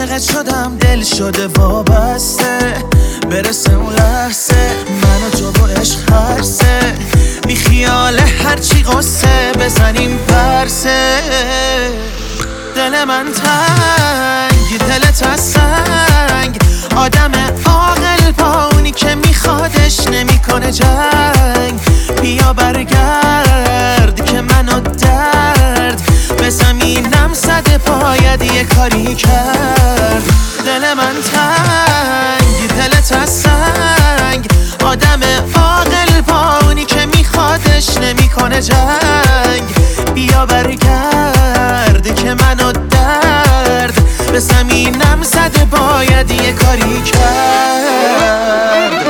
عاشقت شدم، دل شده وابسته، برسه اون لحظه من و تو و عشق هرسه، بی خیال هرچی غصه بزنیم پرسه. دل من تنگ، دلت از سنگ، آدم عاقل با اونی که میخوادش نمیکنه جنگ. بیا برگرد که منو درد به زمینم زده، باید یه کاری کرد. دل من تنگ، دلت از سنگ، آدم عاقل با اونی که میخوادش نمیکنه جنگ. بیا برگرد که منو درد به زمینم زده، باید یه کاری کرد.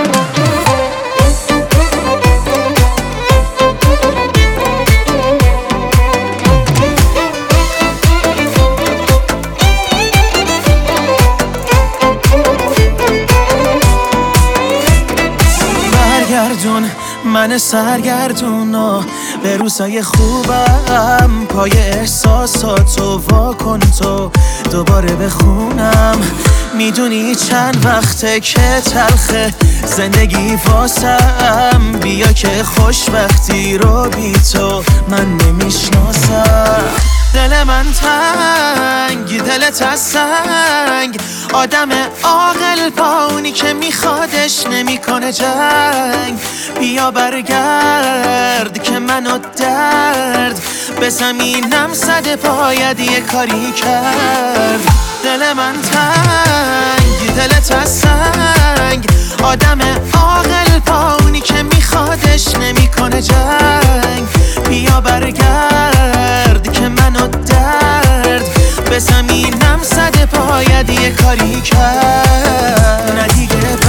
برگردون من سرگردون و به روزای خوبم، پای احساساتو واکن تو دوباره بخونم. میدونی چند وقته که تلخه زندگی واسم، بیا که خوشبختی رو بی تو من نمیشناسم. دل من تنگ، دلت از سنگ، آدم عاقل با اونی که میخوادش نمیکنه جنگ. بیا برگرد که منو درد به زمینم زده، باید یه کاری کرد. دل من تنگ، دلت از سنگ، آدم عاقل با اونی که میخوادش نمیکنه جنگ. بیا برگرد که منو درد به زمینم زده، باید یه کاری کرد. نه دیگه